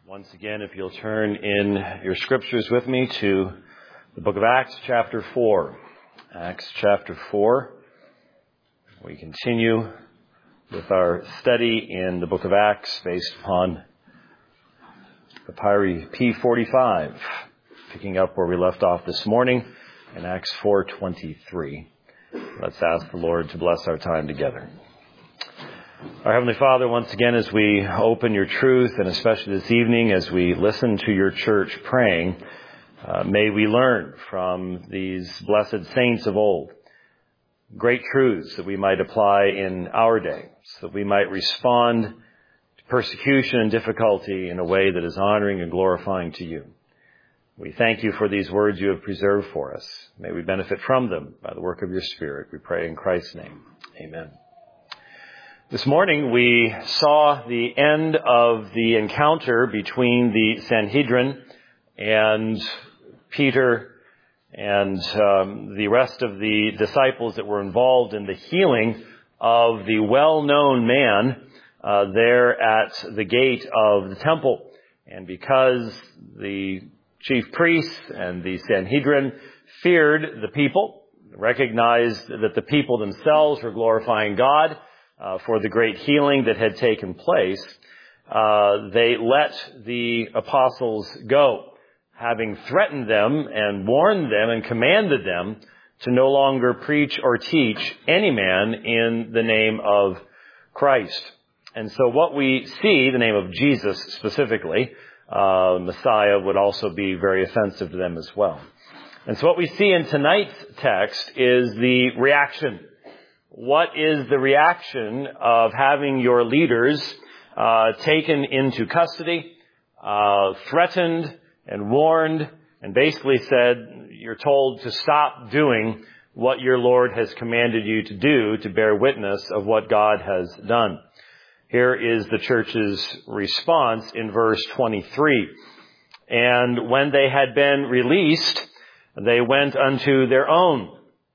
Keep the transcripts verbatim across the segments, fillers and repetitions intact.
Once again, if you'll turn in your scriptures with me to the book of Acts chapter four. Acts chapter four. We continue with our study in the book of Acts based upon Papyri P forty-five, picking up where we left off this morning in Acts four twenty-three. Let's ask the Lord to bless our time together. Our Heavenly Father, once again, as we open your truth, and especially this evening as we listen to your church praying, uh, may we learn from these blessed saints of old great truths that we might apply in our day, so that we might respond to persecution and difficulty in a way that is honoring and glorifying to you. We thank you for these words you have preserved for us. May we benefit from them by the work of your Spirit. We pray in Christ's name. Amen. This morning we saw the end of the encounter between the Sanhedrin and Peter and um, the rest of the disciples that were involved in the healing of the well-known man uh, there at the gate of the temple. And because the chief priests and the Sanhedrin feared the people, recognized that the people themselves were glorifying God, Uh, for the great healing that had taken place, uh, they let the apostles go, having threatened them and warned them and commanded them to no longer preach or teach any man in the name of Christ. And so what we see, the name of Jesus specifically, uh, Messiah would also be very offensive to them as well. And so what we see in tonight's text is the reaction. What is the reaction of having your leaders uh, taken into custody, uh, threatened and warned, and basically said, you're told to stop doing what your Lord has commanded you to do to bear witness of what God has done. Here is the church's response in verse twenty-three. And when they had been released, they went unto their own,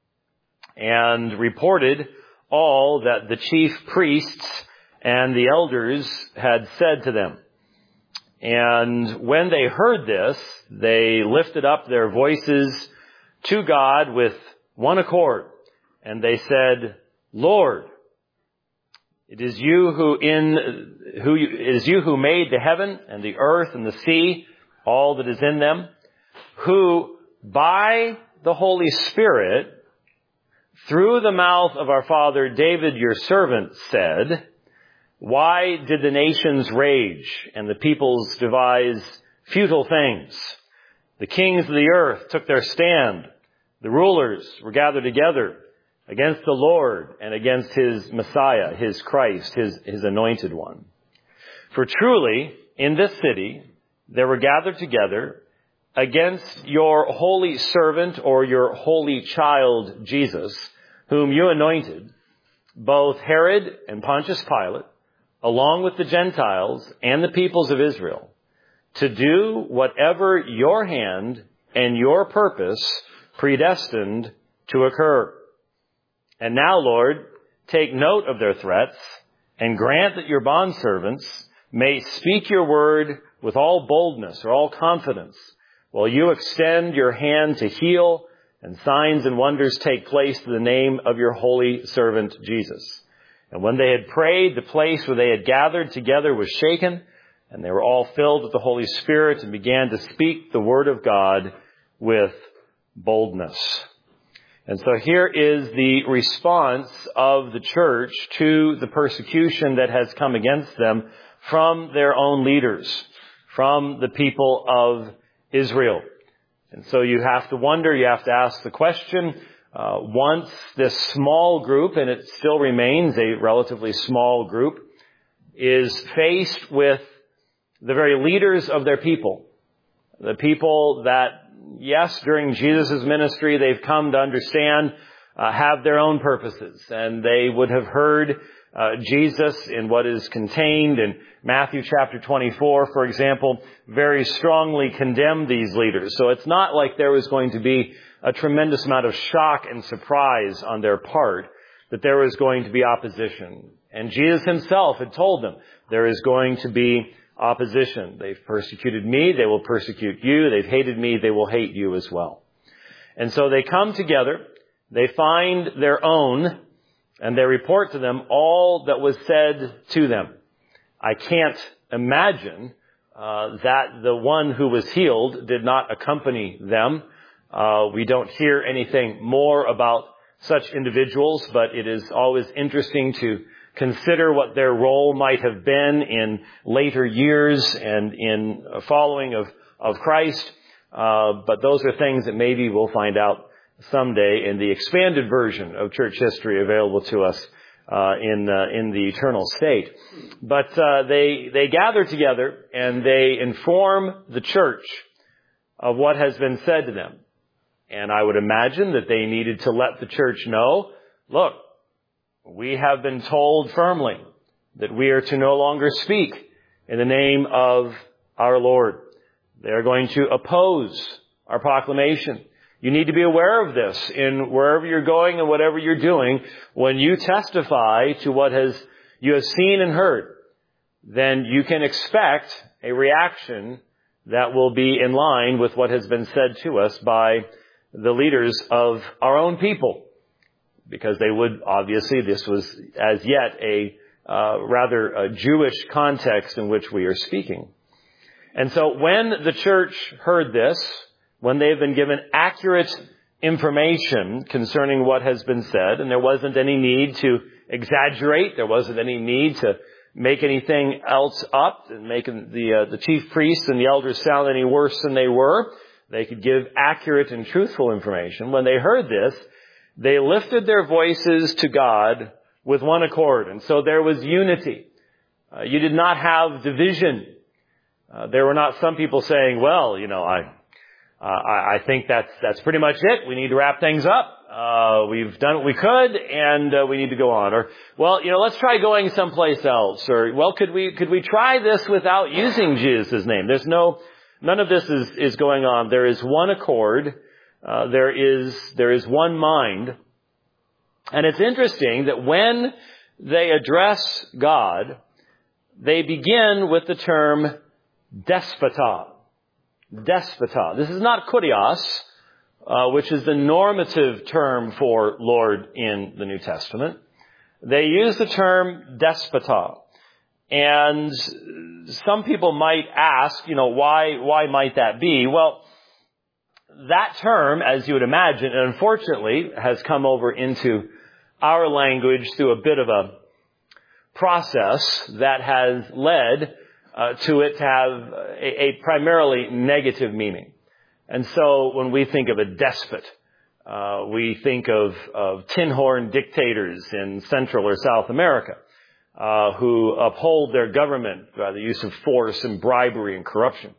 and reported all that the chief priests and the elders had said to them. And when they heard this, they lifted up their voices to God with one accord, and they said, Lord, it is you who in who it is you who made the heaven and the earth and the sea, all that is in them, who by the Holy Spirit, through the mouth of our father David, your servant, said, why did the nations rage and the peoples devise futile things? The kings of the earth took their stand. The rulers were gathered together against the Lord and against his Messiah, his Christ, his, his anointed one. For truly, in this city, there were gathered together against your holy servant or your holy child, Jesus, whom you anointed, both Herod and Pontius Pilate, along with the Gentiles and the peoples of Israel, to do whatever your hand and your purpose predestined to occur. And now, Lord, take note of their threats and grant that your bondservants may speak your word with all boldness or all confidence, while you extend your hand to heal, and signs and wonders take place in the name of your holy servant Jesus. And when they had prayed, the place where they had gathered together was shaken, and they were all filled with the Holy Spirit and began to speak the word of God with boldness. And so here is the response of the church to the persecution that has come against them from their own leaders, from the people of Israel. And so you have to wonder, you have to ask the question, uh, once this small group, and it still remains a relatively small group, is faced with the very leaders of their people, the people that, yes, during Jesus' ministry, they've come to understand, uh, have their own purposes, and they would have heard Uh, Jesus, in what is contained in Matthew chapter twenty-four, for example, very strongly condemned these leaders. So it's not like there was going to be a tremendous amount of shock and surprise on their part that there was going to be opposition. And Jesus himself had told them there is going to be opposition. They've persecuted me, they will persecute you. They've hated me, they will hate you as well. And so they come together, they find their own, and they report to them all that was said to them. I can't imagine uh, that the one who was healed did not accompany them. Uh, we don't hear anything more about such individuals, but it is always interesting to consider what their role might have been in later years and in following of, of Christ. Uh, but those are things that maybe we'll find out someday in the expanded version of church history available to us uh, in uh, in the eternal state. But uh, they they gather together and they inform the church of what has been said to them. And I would imagine that they needed to let the church know, look, we have been told firmly that we are to no longer speak in the name of our Lord. They are going to oppose our proclamation. You need to be aware of this in wherever you're going and whatever you're doing. When you testify to what has you have seen and heard, then you can expect a reaction that will be in line with what has been said to us by the leaders of our own people. Because they would, obviously, this was as yet a uh, rather a Jewish context in which we are speaking. And so when the church heard this, when they've been given accurate information concerning what has been said, and there wasn't any need to exaggerate, there wasn't any need to make anything else up and make the, uh, the chief priests and the elders sound any worse than they were, they could give accurate and truthful information. When they heard this, they lifted their voices to God with one accord. And so there was unity. Uh, you did not have division. Uh, there were not some people saying, well, you know, I, uh, I, I think that's, that's pretty much it. We need to wrap things up. Uh, we've done what we could and uh, we need to go on. Or, well, you know, let's try going someplace else. Or, well, could we, could we try this without using Jesus' name? There's no, none of this is, is going on. There is one accord. Uh, there is, there is one mind. And it's interesting that when they address God, they begin with the term despota. Despota. This is not kurios, uh, which is the normative term for Lord in the New Testament. They use the term despota. And some people might ask, you know, why, why might that be? Well, that term, as you would imagine, unfortunately, has come over into our language through a bit of a process that has led uh, to it to have a, a primarily negative meaning. And so when we think of a despot, uh, we think of, of tin-horn dictators in Central or South America uh, who uphold their government by the use of force and bribery and corruption.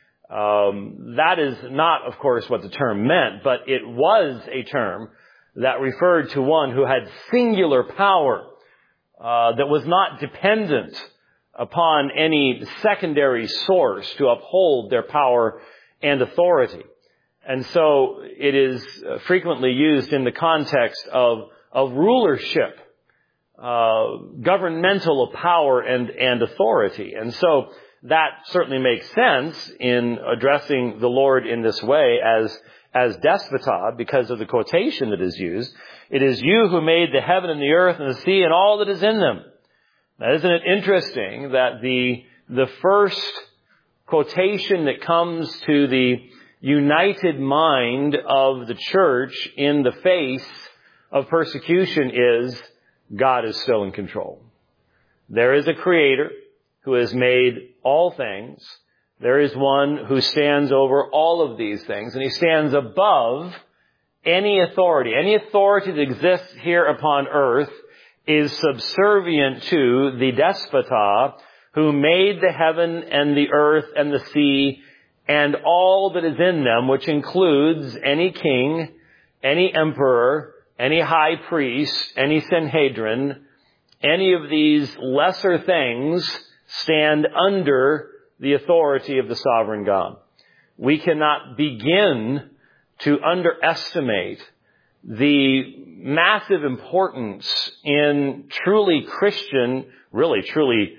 Um, that is not, of course, what the term meant, but it was a term that referred to one who had singular power, uh, that was not dependent upon any secondary source to uphold their power and authority. And so it is frequently used in the context of, of rulership, uh, governmental power and, and authority. And so that certainly makes sense in addressing the Lord in this way as, as despota because of the quotation that is used. It is you who made the heaven and the earth and the sea and all that is in them. Now, isn't it interesting that the, the first quotation that comes to the united mind of the church in the face of persecution is God is still in control. There is a creator who has made all things. There is one who stands over all of these things, and he stands above any authority. Any authority that exists here upon earth is subservient to the despota who made the heaven and the earth and the sea and all that is in them, which includes any king, any emperor, any high priest, any Sanhedrin. Any of these lesser things stand under the authority of the sovereign God. We cannot begin to underestimate the massive importance in truly Christian, really truly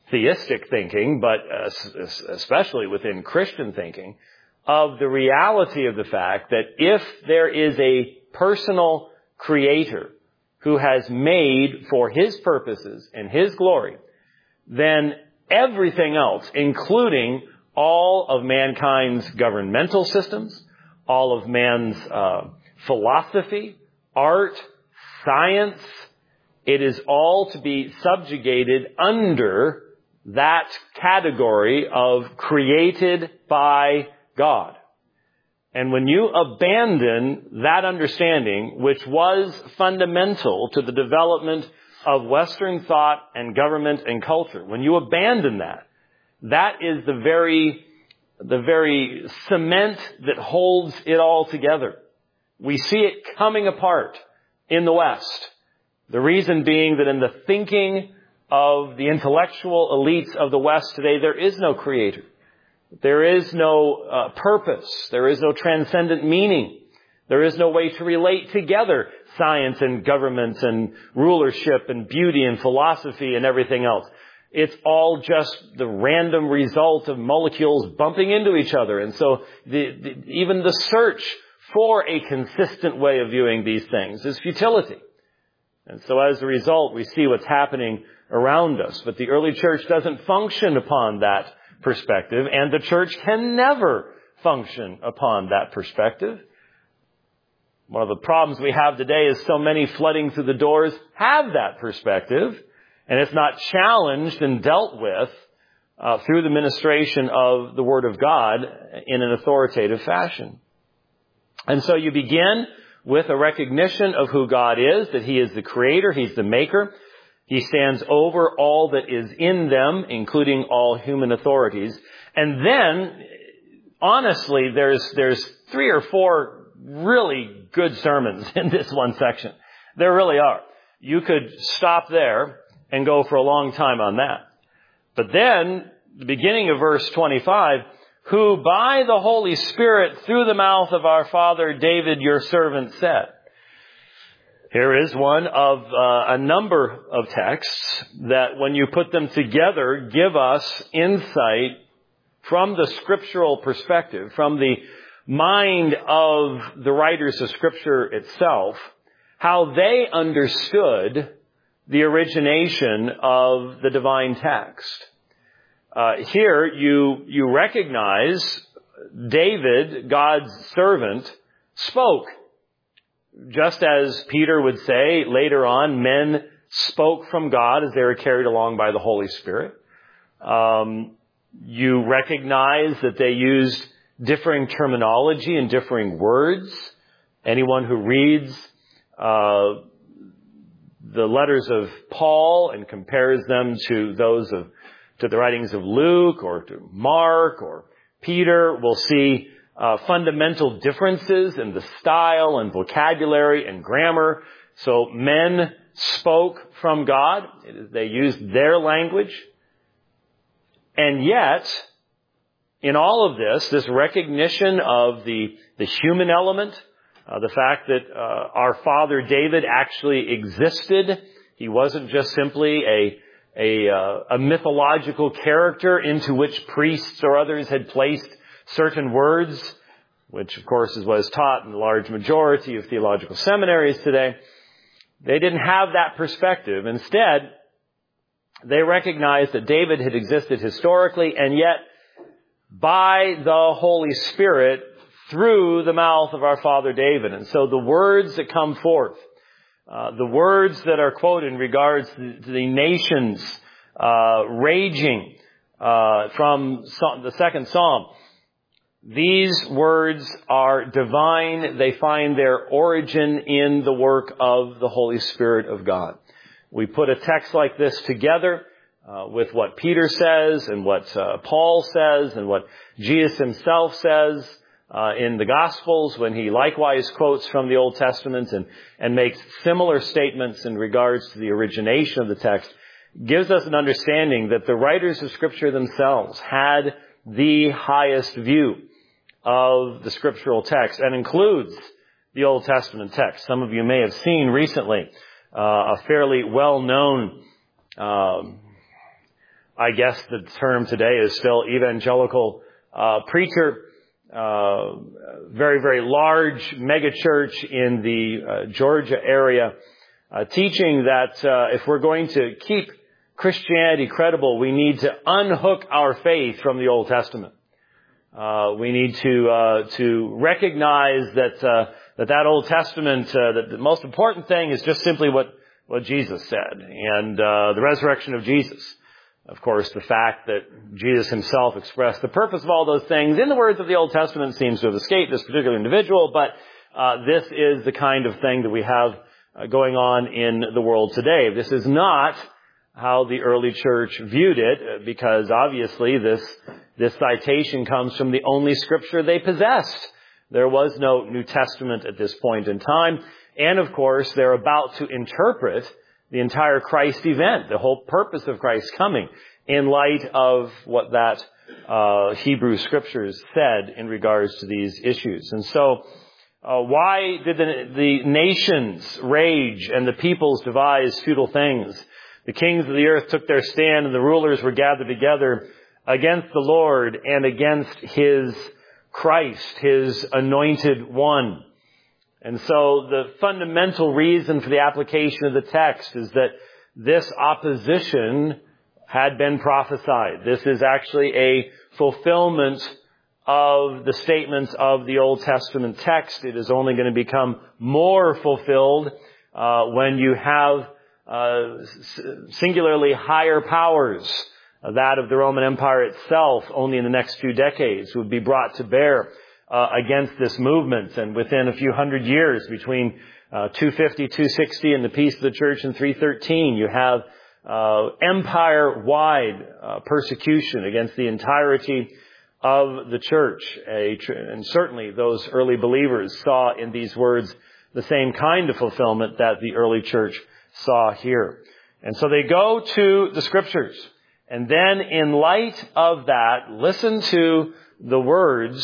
theistic thinking, but uh, especially within Christian thinking, of the reality of the fact that if there is a personal creator who has made for his purposes and his glory, then everything else, including all of mankind's governmental systems, all of man's uh, philosophy, art, science, it is all to be subjugated under that category of created by God. And when you abandon that understanding, which was fundamental to the development of Western thought and government and culture, when you abandon that, that is the very, the very cement that holds it all together. We see it coming apart in the West. The reason being that in the thinking of the intellectual elites of the West today, there is no creator. There is no uh, purpose. There is no transcendent meaning. There is no way to relate together science and government and rulership and beauty and philosophy and everything else. It's all just the random result of molecules bumping into each other. And so the, the, even the search for a consistent way of viewing these things is futility. And so as a result, we see what's happening around us. But the early church doesn't function upon that perspective, and the church can never function upon that perspective. One of the problems we have today is so many flooding through the doors have that perspective, and it's not challenged and dealt with uh, through the ministration of the Word of God in an authoritative fashion. And so you begin with a recognition of who God is, that He is the Creator, He's the Maker. He stands over all that is in them, including all human authorities. And then, honestly, there's there's three or four really good sermons in this one section. There really are. You could stop there and go for a long time on that. But then, the beginning of verse twenty-five, who by the Holy Spirit through the mouth of our father David your servant said. Here is one of uh, a number of texts that when you put them together give us insight from the scriptural perspective, from the mind of the writers of Scripture itself, how they understood the origination of the divine text. Uh, here you, you recognize David, God's servant, spoke. Just as Peter would say later on, men spoke from God as they were carried along by the Holy Spirit. Um, you recognize that they used differing terminology and differing words. Anyone who reads uh, the letters of Paul and compares them to those of to the writings of Luke or to Mark or Peter will see Uh, fundamental differences in the style and vocabulary and grammar. So men spoke from God. They used their language. And yet, in all of this, this recognition of the, the human element, uh, the fact that uh, our father David actually existed. He wasn't just simply a, a, uh, a mythological character into which priests or others had placed certain words, which of course is what is taught in the large majority of theological seminaries today. They didn't have that perspective. Instead, they recognized that David had existed historically, and yet by the Holy Spirit through the mouth of our father David. And so the words that come forth, uh, the words that are quoted in regards to the nations uh, raging uh, from the second Psalm, these words are divine. They find their origin in the work of the Holy Spirit of God. We put a text like this together uh, with what Peter says and what uh, Paul says and what Jesus himself says uh, in the Gospels when he likewise quotes from the Old Testament and, and makes similar statements in regards to the origination of the text, gives us an understanding that the writers of Scripture themselves had the highest view of the scriptural text, and includes the Old Testament text. Some of you may have seen recently uh, a fairly well-known um, I guess the term today is still evangelical uh, preacher, uh, very, very large mega church in the uh, Georgia area, uh, teaching that uh, if we're going to keep Christianity credible, we need to unhook our faith from the Old Testament. Uh, we need to uh, to recognize that uh, that that Old Testament, uh, that the most important thing is just simply what what Jesus said, and uh, the resurrection of Jesus. Of course, the fact that Jesus himself expressed the purpose of all those things in the words of the Old Testament seems to have escaped this particular individual, but uh, this is the kind of thing that we have uh, going on in the world today. This is not how the early church viewed it, because obviously this this citation comes from the only scripture they possessed. There was no New Testament at this point in time, and of course they're about to interpret the entire Christ event, the whole purpose of Christ's coming, in light of what that uh, Hebrew scriptures said in regards to these issues. And so, uh, why did the, the nations rage and the peoples devise futile things? The kings of the earth took their stand, and the rulers were gathered together against the Lord and against His Christ, His anointed one. And so the fundamental reason for the application of the text is that this opposition had been prophesied. This is actually a fulfillment of the statements of the Old Testament text. It is only going to become more fulfilled uh, when you have uh, singularly higher powers, uh, that of the Roman Empire itself, only in the next few decades would be brought to bear Uh, against this movement. And within a few hundred years, between uh, two fifty, two sixty and the peace of the church in three thirteen, you have uh, empire-wide uh, persecution against the entirety of the church. A tr- and certainly those early believers saw in these words the same kind of fulfillment that the early church saw here. And so they go to the scriptures. And then in light of that, listen to the words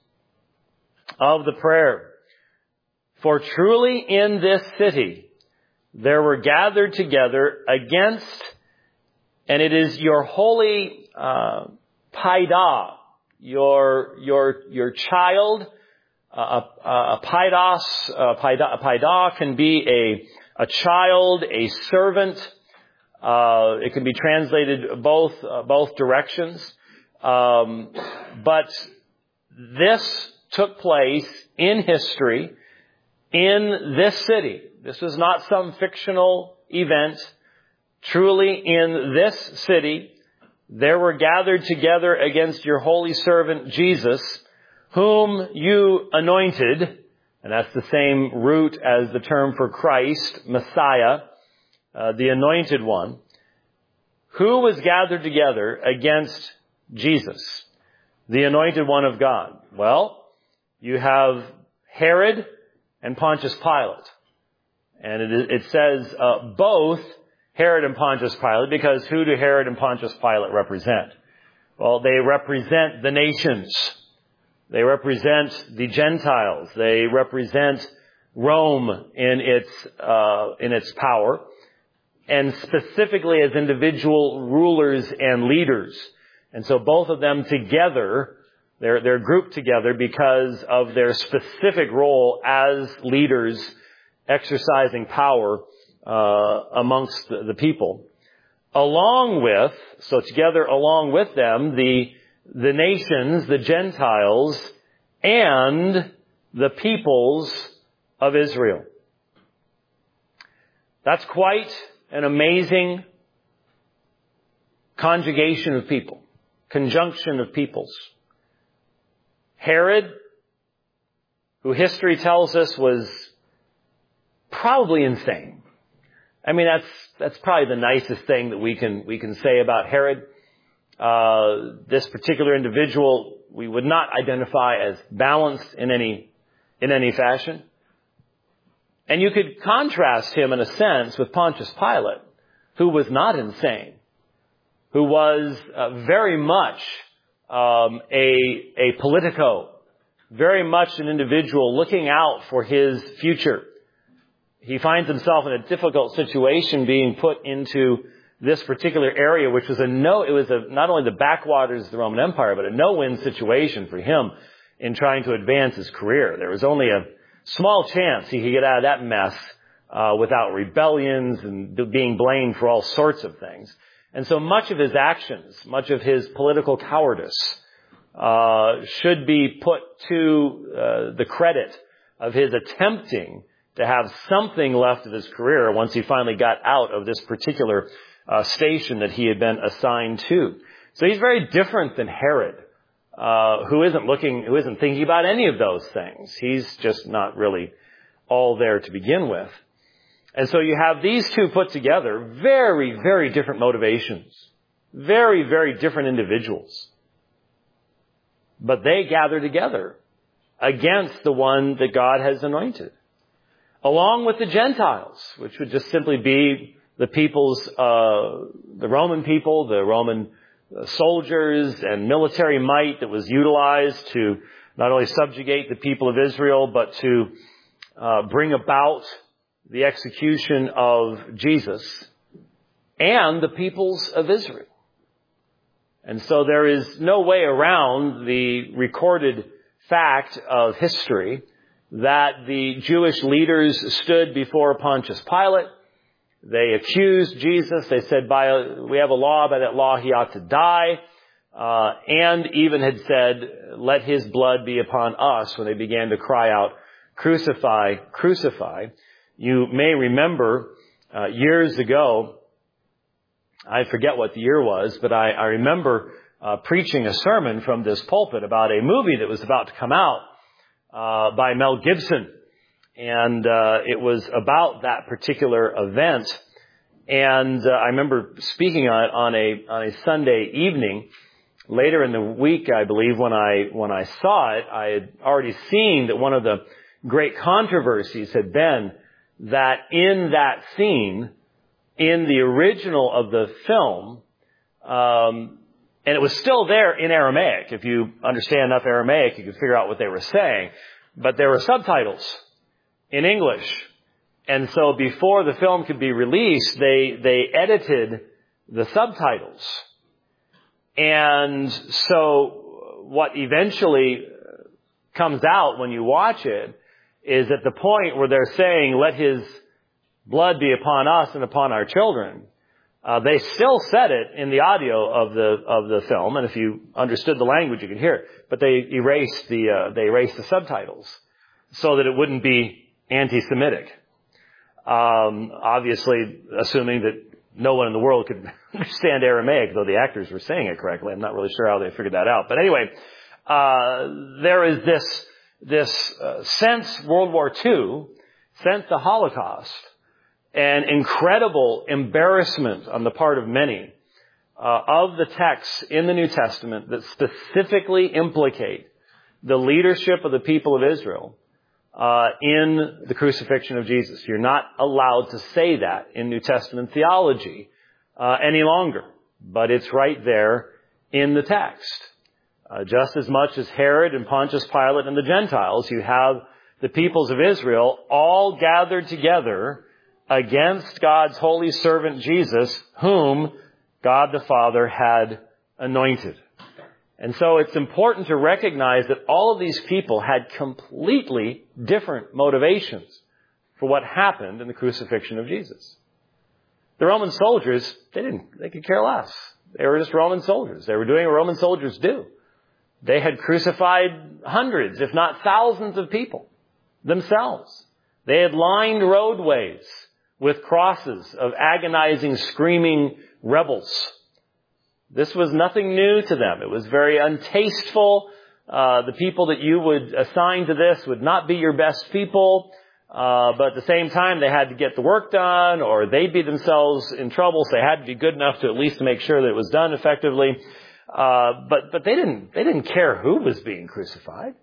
of the prayer. For truly in this city there were gathered together against, and it is your holy uh, paidah, your your your child. Uh, a, a paidos, a paidah, a paidah can be a a child, a servant. Uh, it can be translated both uh, both directions, um, but this took place in history in this city. This was not some fictional event. Truly in this city, there were gathered together against your holy servant Jesus, whom you anointed, and that's the same root as the term for Christ, Messiah, uh, the anointed one. Who was gathered together against Jesus, the anointed one of God? Well, you have Herod and Pontius Pilate. And it, is, it says uh, both Herod and Pontius Pilate, because who do Herod and Pontius Pilate represent? Well, they represent the nations. They represent the Gentiles. They represent Rome in its uh, in its power, and specifically as individual rulers and leaders. And so both of them together, They're, they're grouped together because of their specific role as leaders exercising power uh, amongst the, the people. Along with, so together along with them, the, the nations, the Gentiles, and the peoples of Israel. That's quite an amazing conjugation of people, conjunction of peoples. Herod, who history tells us was probably insane. I mean, that's that's probably the nicest thing that we can we can say about Herod. Uh, this particular individual we would not identify as balanced in any in any fashion. And you could contrast him in a sense with Pontius Pilate, who was not insane, who was uh, very much Um, a, a politico, very much an individual looking out for his future. He finds himself in a difficult situation being put into this particular area, which was a no, it was a, not only the backwaters of the Roman Empire, but a no-win situation for him in trying to advance his career. There was only a small chance he could get out of that mess uh, without rebellions and being blamed for all sorts of things. And so much of his actions, much of his political cowardice, uh, should be put to uh, the credit of his attempting to have something left of his career once he finally got out of this particular uh, station that he had been assigned to. So he's very different than Herod, uh, who isn't looking, who isn't thinking about any of those things. He's just not really all there to begin with. And so you have these two put together, very, very different motivations, very, very different individuals. But they gather together against the one that God has anointed, along with the Gentiles, which would just simply be the people's, uh, the Roman people, the Roman soldiers and military might that was utilized to not only subjugate the people of Israel, but to uh, bring about the execution of Jesus and the peoples of Israel. And so there is no way around the recorded fact of history that the Jewish leaders stood before Pontius Pilate. They accused Jesus. They said, by a, we have a law, by that law he ought to die. Uh, and even had said, let his blood be upon us, when they began to cry out, crucify, crucify. You may remember uh, years ago, I forget what the year was, but I, I remember uh, preaching a sermon from this pulpit about a movie that was about to come out uh, by Mel Gibson. And uh, it was about that particular event. And uh, I remember speaking on it on a on a Sunday evening. Later in the week, I believe, when I when I saw it, I had already seen that one of the great controversies had been that in that scene, in the original of the film, um, and it was still there in Aramaic. If you understand enough Aramaic, you can figure out what they were saying. But there were subtitles in English. And so before the film could be released, they, they edited the subtitles. And so what eventually comes out when you watch it is at the point where they're saying, let his blood be upon us and upon our children. Uh, they still said it in the audio of the, of the film. And if you understood the language, you could hear it. But they erased the, uh, they erased the subtitles so that it wouldn't be anti-Semitic. Um, obviously, assuming that no one in the world could understand Aramaic, though the actors were saying it correctly. I'm not really sure how they figured that out. But anyway, uh, there is this, this, uh, since World War Two, since the Holocaust, an incredible embarrassment on the part of many, uh, of the texts in the New Testament that specifically implicate the leadership of the people of Israel Uh, in the crucifixion of Jesus. You're not allowed to say that in New Testament theology uh, any longer, but it's right there in the text. Uh, just as much as Herod and Pontius Pilate and the Gentiles, you have the peoples of Israel all gathered together against God's holy servant Jesus, whom God the Father had anointed. And so it's important to recognize that all of these people had completely different motivations for what happened in the crucifixion of Jesus. The Roman soldiers, they didn't, they could care less. They were just Roman soldiers. They were doing what Roman soldiers do. They had crucified hundreds, if not thousands of people themselves. They had lined roadways with crosses of agonizing, screaming rebels. This was nothing new to them. It was very untasteful. Uh, the people that you would assign to this would not be your best people. Uh, but at the same time, they had to get the work done, or they'd be themselves in trouble, so they had to be good enough to at least make sure that it was done effectively. Uh, but, but they didn't, they didn't care who was being crucified.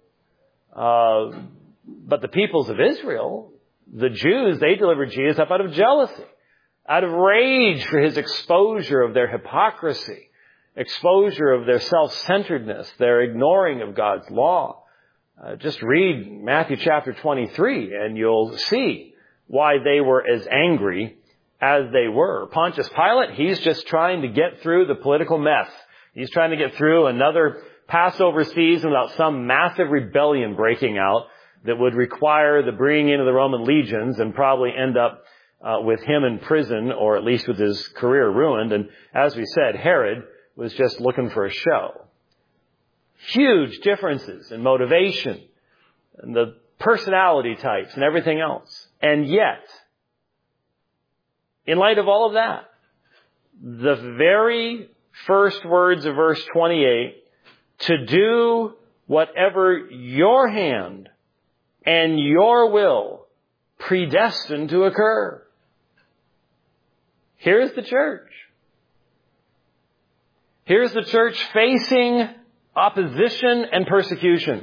Uh, but the peoples of Israel, the Jews, they delivered Jesus up out of jealousy, out of rage for his exposure of their hypocrisy, exposure of their self-centeredness, their ignoring of God's law. Uh, just read Matthew chapter twenty-three and you'll see why they were as angry as they were. Pontius Pilate, he's just trying to get through the political mess. He's trying to get through another Passover season without some massive rebellion breaking out that would require the bringing in of the Roman legions and probably end up uh, with him in prison, or at least with his career ruined. And as we said, Herod was just looking for a show. Huge differences in motivation and the personality types and everything else. And yet, in light of all of that, the very first words of verse twenty-eight, to do whatever your hand and your will predestined to occur. Here's the church. Here's the church facing opposition and persecution.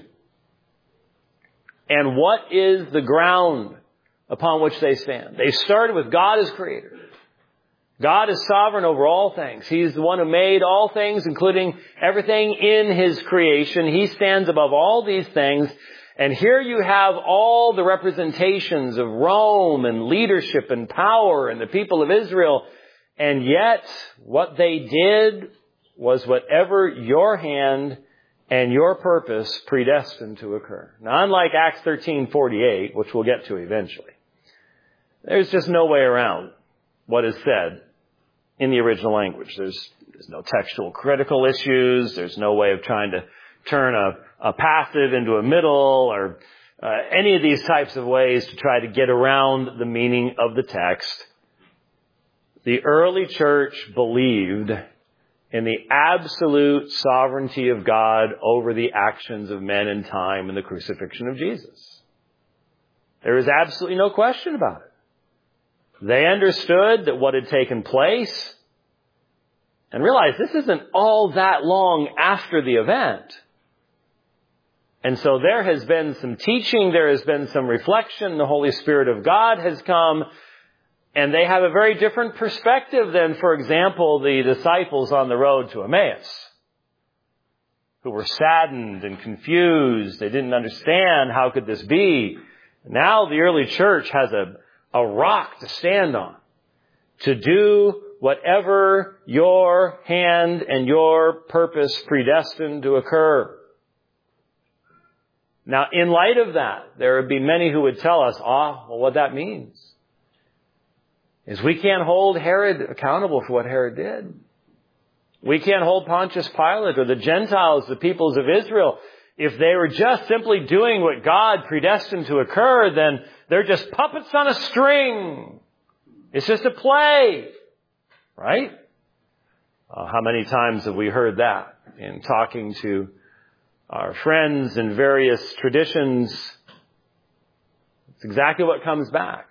And what is the ground upon which they stand? They started with God as creator. God is sovereign over all things. He's the one who made all things, including everything in His creation. He stands above all these things. And here you have all the representations of Rome and leadership and power and the people of Israel. And yet, what they did was whatever your hand and your purpose predestined to occur. Now, unlike Acts thirteen forty-eight, which we'll get to eventually, there's just no way around what is said in the original language. There's, there's no textual critical issues. There's no way of trying to turn a, a passive into a middle, or uh, any of these types of ways to try to get around the meaning of the text. The early church believed in the absolute sovereignty of God over the actions of men in time and the crucifixion of Jesus. There is absolutely no question about it. They understood that what had taken place, and realized this isn't all that long after the event. And so there has been some teaching, there has been some reflection, the Holy Spirit of God has come, and they have a very different perspective than, for example, the disciples on the road to Emmaus, who were saddened and confused. They didn't understand, how could this be? Now the early church has a, a rock to stand on, to do whatever your hand and your purpose predestined to occur. Now, in light of that, there would be many who would tell us, ah, well, what that means is we can't hold Herod accountable for what Herod did. We can't hold Pontius Pilate or the Gentiles, the peoples of Israel. If they were just simply doing what God predestined to occur, then they're just puppets on a string. It's just a play, right? Uh, how many times have we heard that in talking to our friends in various traditions? It's exactly what comes back.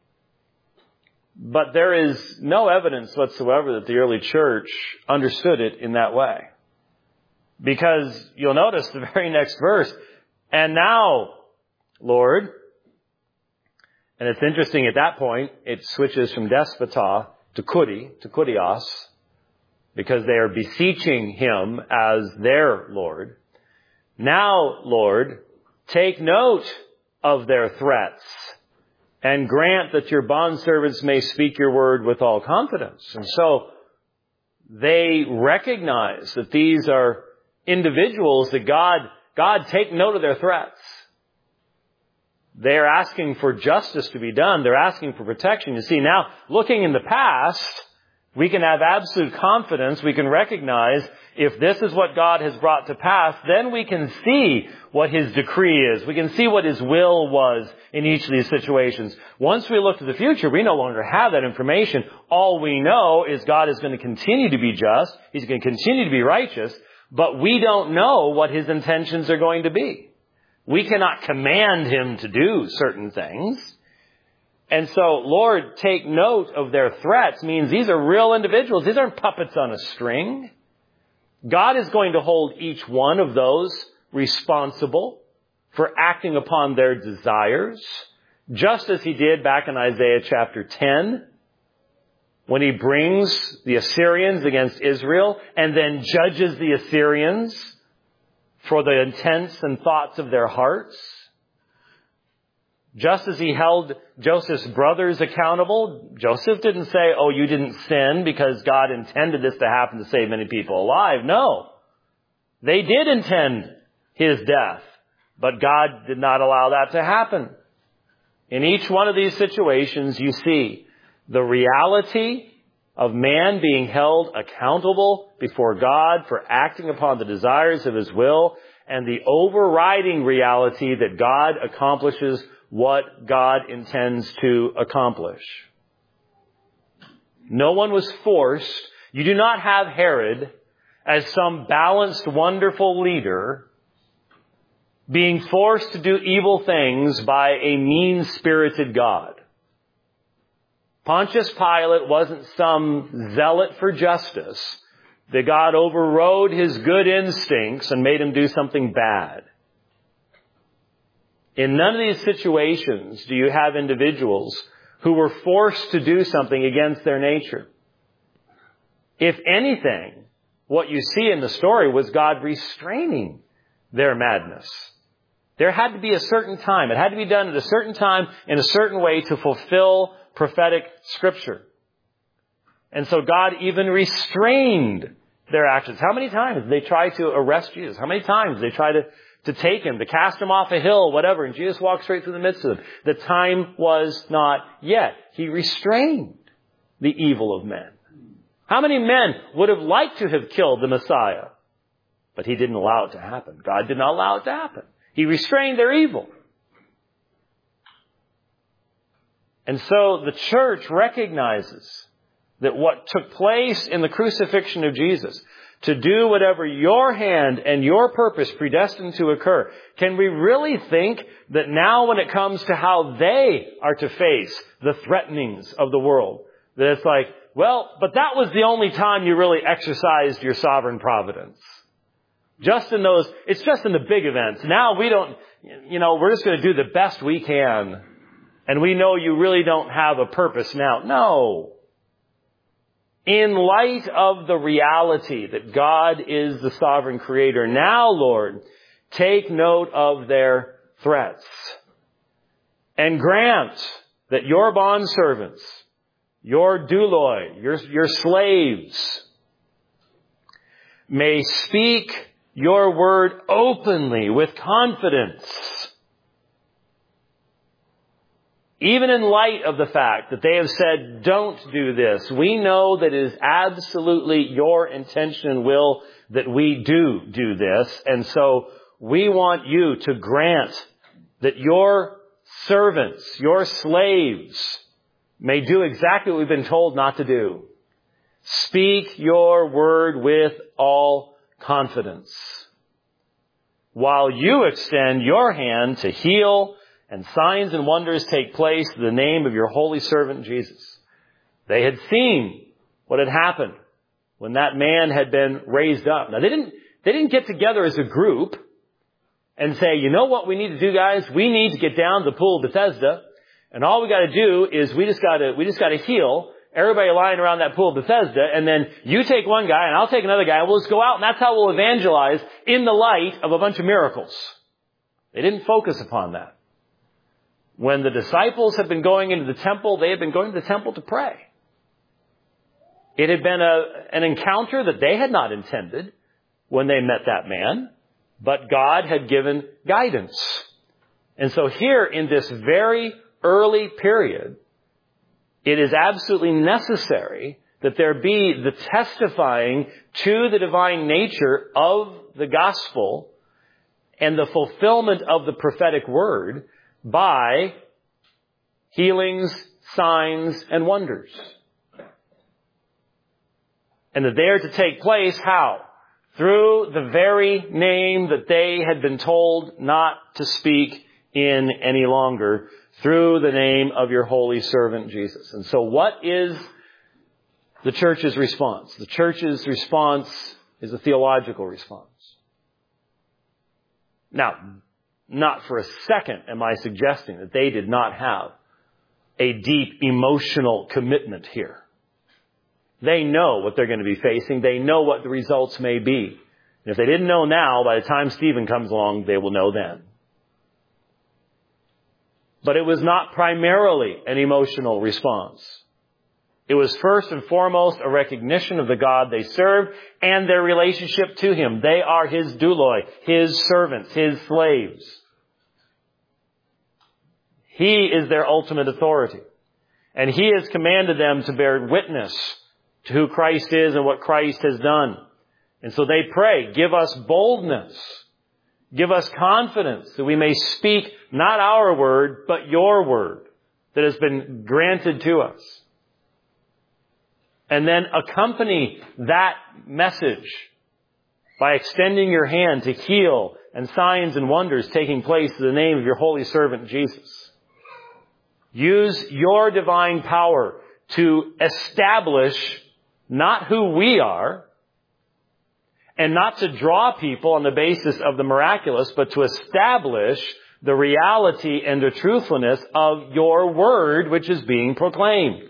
But there is no evidence whatsoever that the early church understood it in that way. Because you'll notice the very next verse, and now, Lord, and it's interesting at that point, it switches from despota to kuti, to kurios, because they are beseeching Him as their Lord. Now, Lord, take note of their threats and grant that your bondservants may speak your word with all confidence. And so they recognize that these are individuals that God, God take note of their threats. They're asking for justice to be done. They're asking for protection. You see, now, looking in the past, we can have absolute confidence. We can recognize if this is what God has brought to pass, then we can see what His decree is. We can see what His will was in each of these situations. Once we look to the future, we no longer have that information. All we know is God is going to continue to be just. He's going to continue to be righteous. But we don't know what His intentions are going to be. We cannot command Him to do certain things. And so, Lord, take note of their threats means these are real individuals. These aren't puppets on a string. God is going to hold each one of those responsible for acting upon their desires, just as He did back in Isaiah chapter ten, when He brings the Assyrians against Israel and then judges the Assyrians for the intents and thoughts of their hearts. Just as he held Joseph's brothers accountable, Joseph didn't say, oh, you didn't sin because God intended this to happen to save many people alive. No. They did intend his death, but God did not allow that to happen. In each one of these situations, you see the reality of man being held accountable before God for acting upon the desires of his will, and the overriding reality that God accomplishes what God intends to accomplish. No one was forced. You do not have Herod as some balanced, wonderful leader being forced to do evil things by a mean-spirited God. Pontius Pilate wasn't some zealot for justice that God overrode his good instincts and made him do something bad. In none of these situations do you have individuals who were forced to do something against their nature. If anything, what you see in the story was God restraining their madness. There had to be a certain time. It had to be done at a certain time in a certain way to fulfill prophetic scripture. And so God even restrained their actions. How many times did they try to arrest Jesus? How many times did they try to to take him, to cast him off a hill, whatever, and Jesus walked straight through the midst of them? The time was not yet. He restrained the evil of men. How many men would have liked to have killed the Messiah? But he didn't allow it to happen. God did not allow it to happen. He restrained their evil. And so the church recognizes that what took place in the crucifixion of Jesus, to do whatever your hand and your purpose predestined to occur, can we really think that now when it comes to how they are to face the threatenings of the world, that it's like, well, but that was the only time you really exercised your sovereign providence. Just in those, it's just in the big events. Now we don't, you know, we're just going to do the best we can. And we know you really don't have a purpose now. No. In light of the reality that God is the sovereign creator, now, Lord, take note of their threats and grant that your bondservants, your douloi, your, your slaves, may speak your word openly with confidence, even in light of the fact that they have said, don't do this. We know that it is absolutely your intention and will that we do do this. And so we want you to grant that your servants, your slaves, may do exactly what we've been told not to do. Speak your word with all confidence, while you extend your hand to heal, and signs and wonders take place in the name of your holy servant Jesus. They had seen what had happened when that man had been raised up. Now they didn't, they didn't get together as a group and say, you know what we need to do, guys? We need to get down to the pool of Bethesda, and all we got to do is we just got to, we just got to heal everybody lying around that pool of Bethesda, and then you take one guy and I'll take another guy, and we'll just go out, and that's how we'll evangelize in the light of a bunch of miracles. They didn't focus upon that. When the disciples had been going into the temple, they had been going to the temple to pray. It had been a, an encounter that they had not intended when they met that man, but God had given guidance. And so here in this very early period, it is absolutely necessary that there be the testifying to the divine nature of the gospel and the fulfillment of the prophetic word by healings, signs, and wonders. And that they are to take place how? Through the very name that they had been told not to speak in any longer, through the name of your holy servant Jesus. And so what is the church's response? The church's response is a theological response. Now, not for a second am I suggesting that they did not have a deep emotional commitment here. They know what they're going to be facing. They know what the results may be. And if they didn't know now, by the time Stephen comes along, they will know then. But it was not primarily an emotional response. It was first and foremost a recognition of the God they served and their relationship to Him. They are His douloi, His servants, His slaves. He is their ultimate authority. And He has commanded them to bear witness to who Christ is and what Christ has done. And so they pray, give us boldness. Give us confidence that we may speak not our word, but your word that has been granted to us. And then accompany that message by extending your hand to heal and signs and wonders taking place in the name of your holy servant Jesus. Use your divine power to establish not who we are, and not to draw people on the basis of the miraculous, but to establish the reality and the truthfulness of your word which is being proclaimed.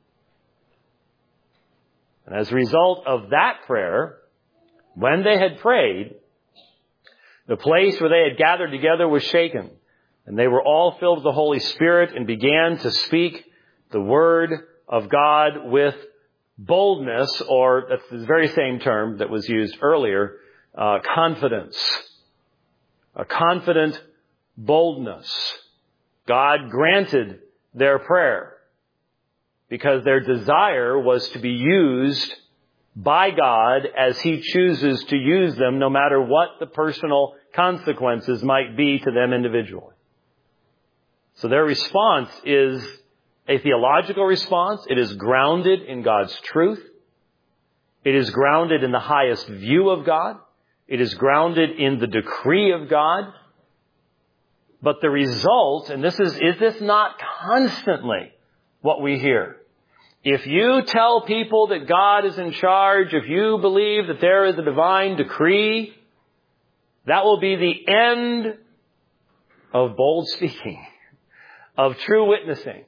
And as a result of that prayer, when they had prayed, the place where they had gathered together was shaken, and they were all filled with the Holy Spirit and began to speak the word of God with boldness, or that's the very same term that was used earlier, uh, confidence. A confident boldness. God granted their prayer because their desire was to be used by God as He chooses to use them, no matter what the personal consequences might be to them individually. So their response is a theological response. It is grounded in God's truth. It is grounded in the highest view of God. It is grounded in the decree of God. But the result, and this is, is this not constantly what we hear? If you tell people that God is in charge, if you believe that there is a divine decree, that will be the end of bold speaking, of true witnessing.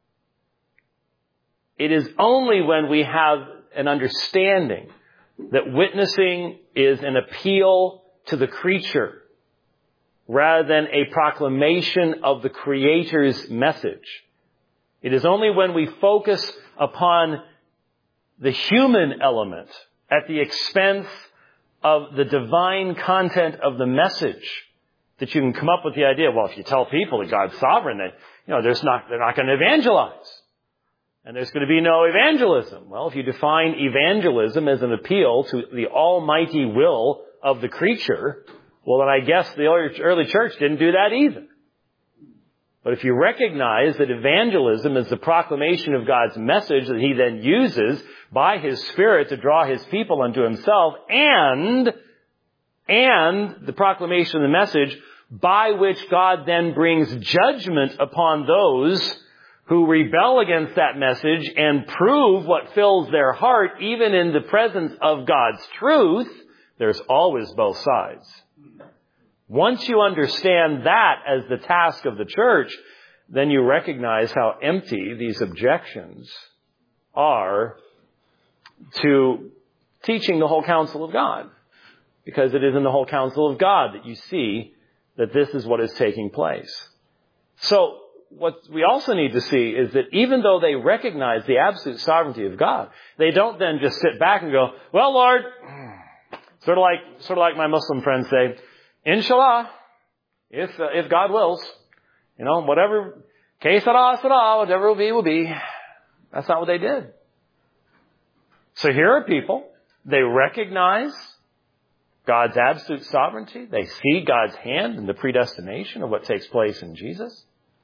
It is only when we have an understanding that witnessing is an appeal to the creature rather than a proclamation of the Creator's message. It is only when we focus upon the human element at the expense of the divine content of the message that you can come up with the idea, well, if you tell people that God's sovereign, then, you know, there's not, they're not going to evangelize. And there's going to be no evangelism. Well, if you define evangelism as an appeal to the almighty will of the creature, well, then I guess the early church didn't do that either. But if you recognize that evangelism is the proclamation of God's message that He then uses by His Spirit to draw His people unto Himself, and, and the proclamation of the message by which God then brings judgment upon those who rebel against that message and prove what fills their heart, even in the presence of God's truth, there's always both sides. Once you understand that as the task of the church, then you recognize how empty these objections are to teaching the whole counsel of God. Because it is in the whole counsel of God that you see that this is what is taking place. So, what we also need to see is that even though they recognize the absolute sovereignty of God, they don't then just sit back and go, well, Lord, sort of like, sort of like my Muslim friends say, Inshallah, if, uh, if God wills, you know, whatever, que sera, sera, whatever will be, will be. That's not what they did. So here are people, they recognize God's absolute sovereignty. They see God's hand in the predestination of what takes place in Jesus.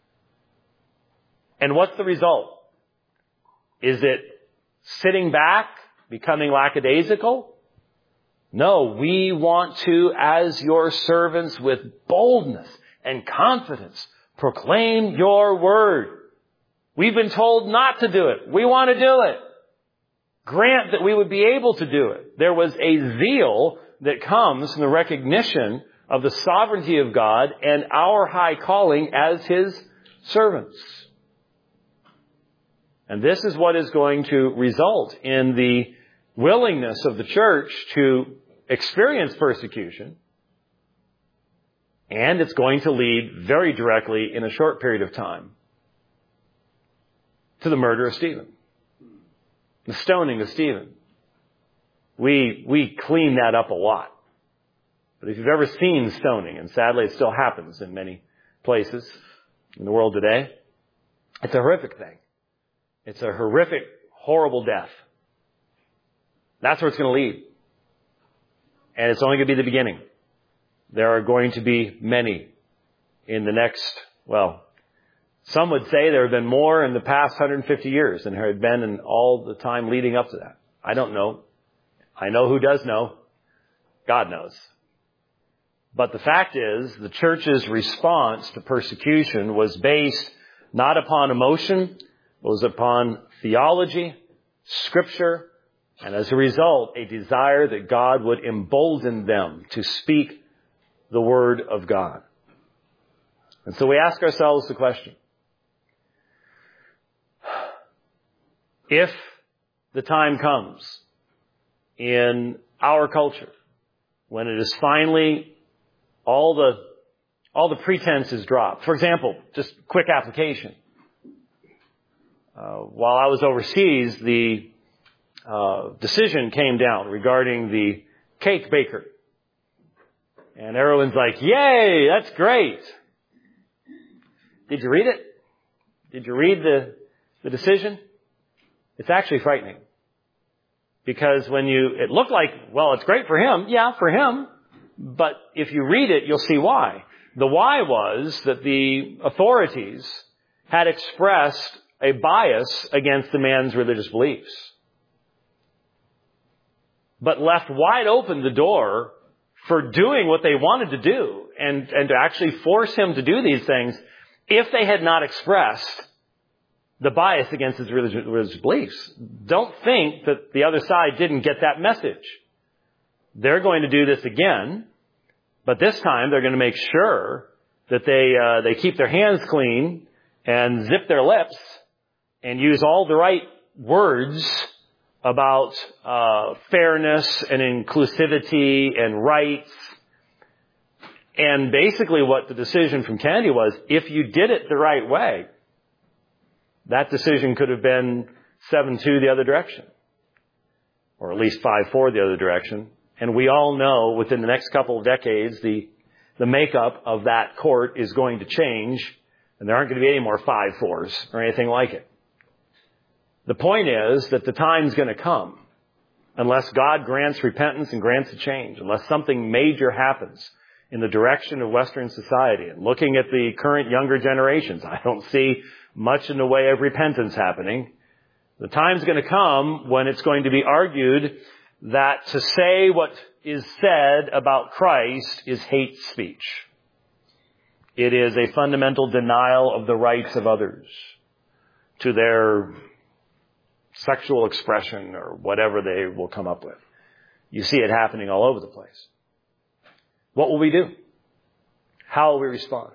And what's the result? Is it sitting back, becoming lackadaisical? No, we want to, as your servants, with boldness and confidence, proclaim your word. We've been told not to do it. We want to do it. Grant that we would be able to do it. There was a zeal that comes from the recognition of the sovereignty of God and our high calling as His servants. And this is what is going to result in the willingness of the church to experience persecution And it's going to lead very directly in a short period of time to the murder of Stephen. The stoning of Stephen. We, we clean that up a lot. But if you've ever seen stoning, and sadly it still happens in many places in the world today, it's a horrific thing. It's a horrific, horrible death. That's where it's going to lead. And it's only going to be the beginning. There are going to be many in the next, well, some would say there have been more in the past one hundred fifty years than there had been in all the time leading up to that. I don't know. I know who does know. God knows. But the fact is, the church's response to persecution was based not upon emotion, it was upon theology, Scripture, and as a result, a desire that God would embolden them to speak the Word of God. And so we ask ourselves the question, if the time comes in our culture when it is finally all the all the pretense is dropped. For example, just quick application. Uh, while I was overseas, the uh, decision came down regarding the cake baker. And everyone's like, yay, that's great. Did you read it? Did you read the, the decision? It's actually frightening. Because when you, it looked like, well, it's great for him. Yeah, for him. But if you read it, you'll see why. The why was that the authorities had expressed a bias against the man's religious beliefs. But left wide open the door for doing what they wanted to do and, and to actually force him to do these things if they had not expressed the bias against his religious, religious beliefs. Don't think that the other side didn't get that message. They're going to do this again, but this time they're going to make sure that they uh, they keep their hands clean and zip their lips and use all the right words about uh, fairness and inclusivity and rights. And basically what the decision from Kennedy was, if you did it the right way, that decision could have been seven two the other direction, or at least five four the other direction. And we all know within the next couple of decades, the, the makeup of that court is going to change, and there aren't going to be any more five fours or anything like it. The point is that the time's going to come, unless God grants repentance and grants a change, unless something major happens in the direction of Western society. And looking at the current younger generations, I don't see much in the way of repentance happening. The time's going to come when it's going to be argued that to say what is said about Christ is hate speech. It is a fundamental denial of the rights of others to their sexual expression or whatever they will come up with. You see it happening all over the place. What will we do? How will we respond?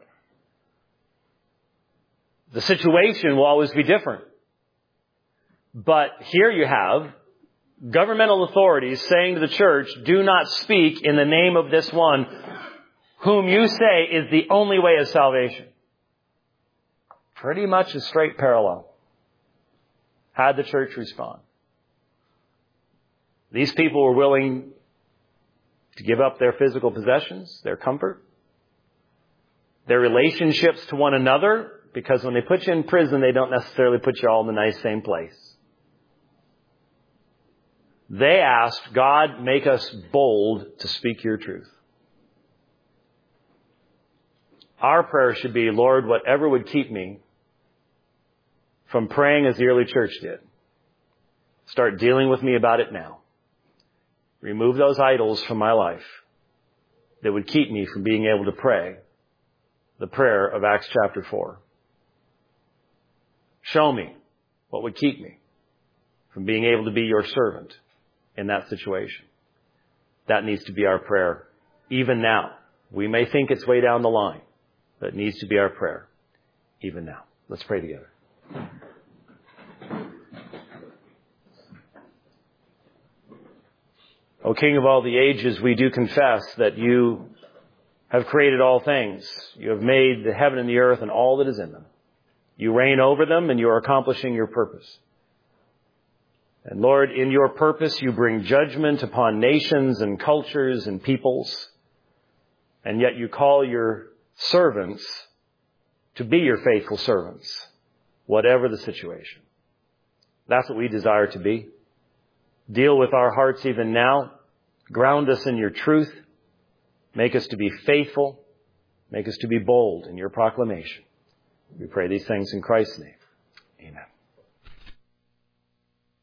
The situation will always be different. But here you have governmental authorities saying to the church, do not speak in the name of this one whom you say is the only way of salvation. Pretty much a straight parallel. How'd the church respond? These people were willing to give up their physical possessions, their comfort, their relationships to one another, because when they put you in prison, they don't necessarily put you all in the nice same place. They asked, God, make us bold to speak your truth. Our prayer should be, Lord, whatever would keep me from praying as the early church did, start dealing with me about it now. Remove those idols from my life that would keep me from being able to pray the prayer of Acts chapter four. Show me what would keep me from being able to be your servant in that situation. That needs to be our prayer. Even now. We may think it's way down the line, but it needs to be our prayer. Even now. Let's pray together. O King of all the ages, we do confess that you have created all things. You have made the heaven and the earth and all that is in them. You reign over them and you are accomplishing your purpose. And Lord, in your purpose, you bring judgment upon nations and cultures and peoples. And yet you call your servants to be your faithful servants, whatever the situation. That's what we desire to be. Deal with our hearts even now. Ground us in your truth. Make us to be faithful. Make us to be bold in your proclamation. We pray these things in Christ's name. Amen.